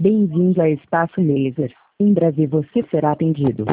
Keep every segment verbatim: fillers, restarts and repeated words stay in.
Bem-vindo a Espaço Laser. Em breve você será atendido.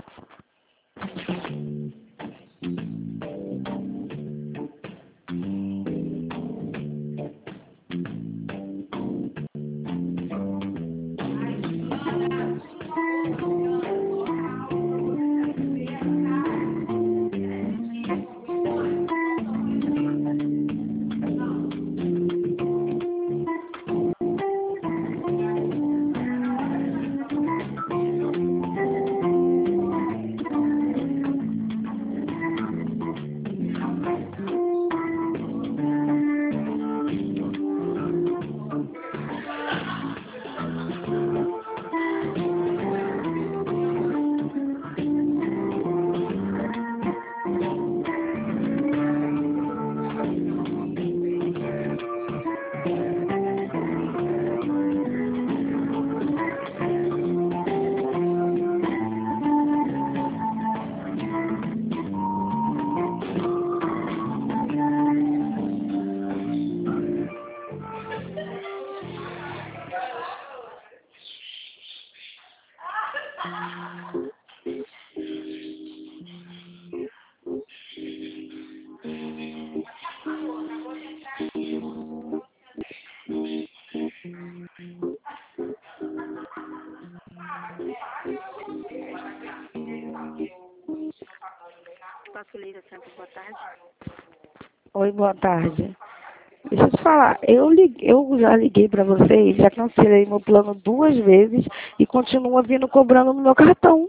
Espaço Laser Centro, boa tarde. Oi, boa tarde. Deixa eu te falar, eu, liguei, eu já liguei para vocês, já cancelei meu plano duas vezes e continua vindo cobrando no meu cartão.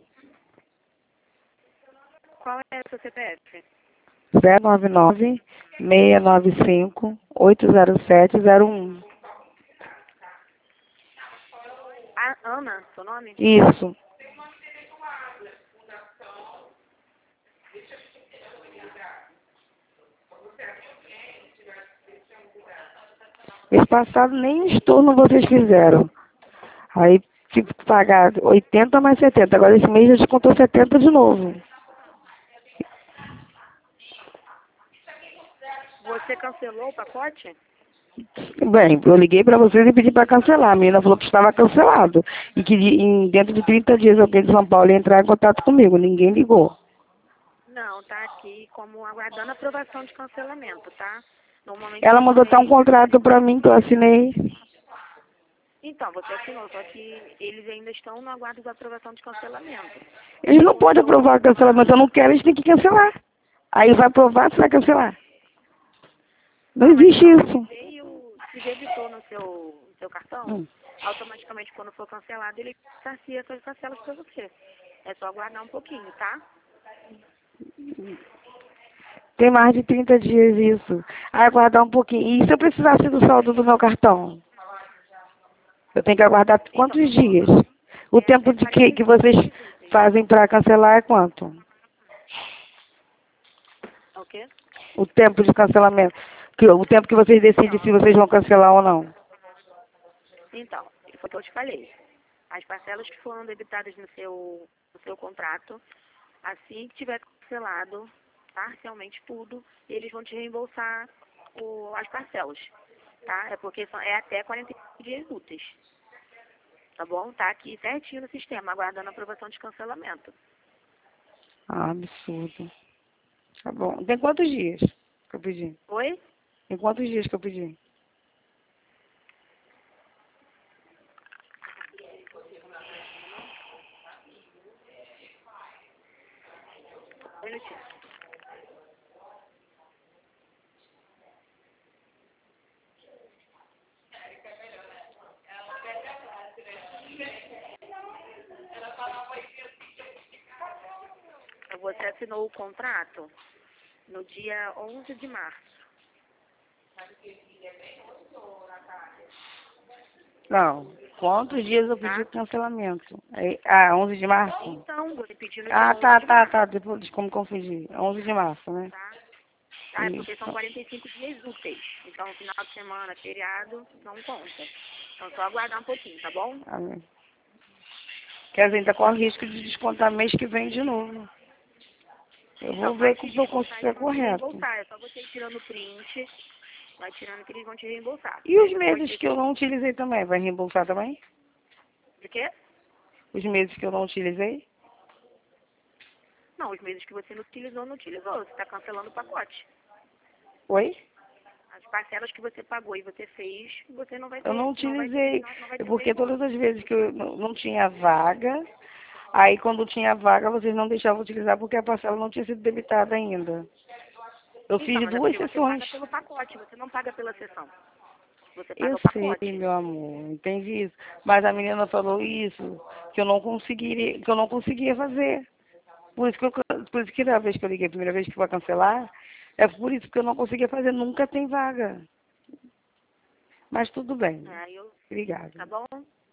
Qual é o seu C P F? zero nove nove, seis nove cinco, oito zero sete zero um. A Ana, seu nome? Isso. Mês passado nem estorno vocês fizeram. Aí tive que pagar oitenta mais setenta. Agora esse mês já descontou setenta de novo. Você cancelou o pacote? Bem, eu liguei para vocês e pedi para cancelar. A menina falou que estava cancelado. E que de- em, dentro de trinta dias alguém de São Paulo ia entrar em contato comigo. Ninguém ligou. Não, tá aqui como aguardando aprovação de cancelamento, tá? Normalmente Ela mandou até um vocês... contrato para mim que eu assinei. Então, você assinou, só que eles ainda estão no aguardo da aprovação de cancelamento. Eles não O podem seu... aprovar o cancelamento. Eu não quero, eles têm que cancelar. Aí vai aprovar, você vai cancelar. Não Não, mas existe então, isso. se veio, se debitou no seu, no seu cartão, Hum. automaticamente quando for cancelado, ele sacia essas parcelas para você. É só aguardar um pouquinho, tá? Tem mais de trinta dias isso. Aí aguardar um pouquinho. E se eu precisasse do saldo do meu cartão? Eu tenho que aguardar quantos Então, dias? O é tempo até de que, que quarenta e cinco vocês dias úteis. fazem para cancelar é quanto? Ok? O tempo de cancelamento. Que, o tempo que vocês decidem se vocês vão cancelar ou não. Então, foi o que eu te falei. As parcelas que foram debitadas no seu, no seu contrato, assim que tiver cancelado parcialmente tudo, eles vão te reembolsar o, as parcelas, tá? É porque são, é até quarenta e cinco dias úteis, tá bom? Tá aqui certinho no sistema, aguardando a aprovação de cancelamento. Ah, absurdo. Tá bom. Tem quantos dias que eu pedi? Oi? Tem quantos dias que eu pedi? Um minutinho. Você assinou o contrato no dia onze de março. Não. Quantos dias eu pedi Tá? cancelamento? Aí, ah, onze de março? Então, você pediu no dia Ah, onze tá, de tá, março, tá. Depois de como confundi. onze de março, né? tá? Tá, é porque são Isso. quarenta e cinco dias úteis. Então, final de semana, feriado, não conta. Então, só aguardar um pouquinho, tá bom? Amém. Quer dizer, ainda corre risco de descontar mês que vem de novo. Eu Então, vou ver quando te como eu consigo descontar, ser eles vão te correto. reembolsar. É só você ir tirando o print, vai tirando que eles vão te reembolsar. E Aí os você pode meses ter que eu não utilizei também, vai reembolsar também? De quê? Os meses que eu não utilizei? Não, os meses que você não utilizou, não utilizou. Você está cancelando o pacote. Oi? As parcelas que você pagou e você fez, você não vai ter. Eu não Não vai, utilizei, não, não vai é ter o porque mesmo. todas as vezes que eu não não tinha vaga, aí quando tinha vaga vocês não deixavam utilizar porque a parcela não tinha sido debitada ainda. Eu Então, fiz mas é duas porque você sessões. paga pelo pacote, você não paga pela sessão. Você paga Eu o sei, pacote. meu amor, entendi isso. Mas a menina falou isso, que eu não conseguiria, que eu não conseguia fazer. Por isso que eu, por isso que a vez que eu liguei, a primeira vez que vai cancelar, é por isso que eu não conseguia fazer, nunca tem vaga. Mas tudo bem. Aí eu, Obrigada. tá bom?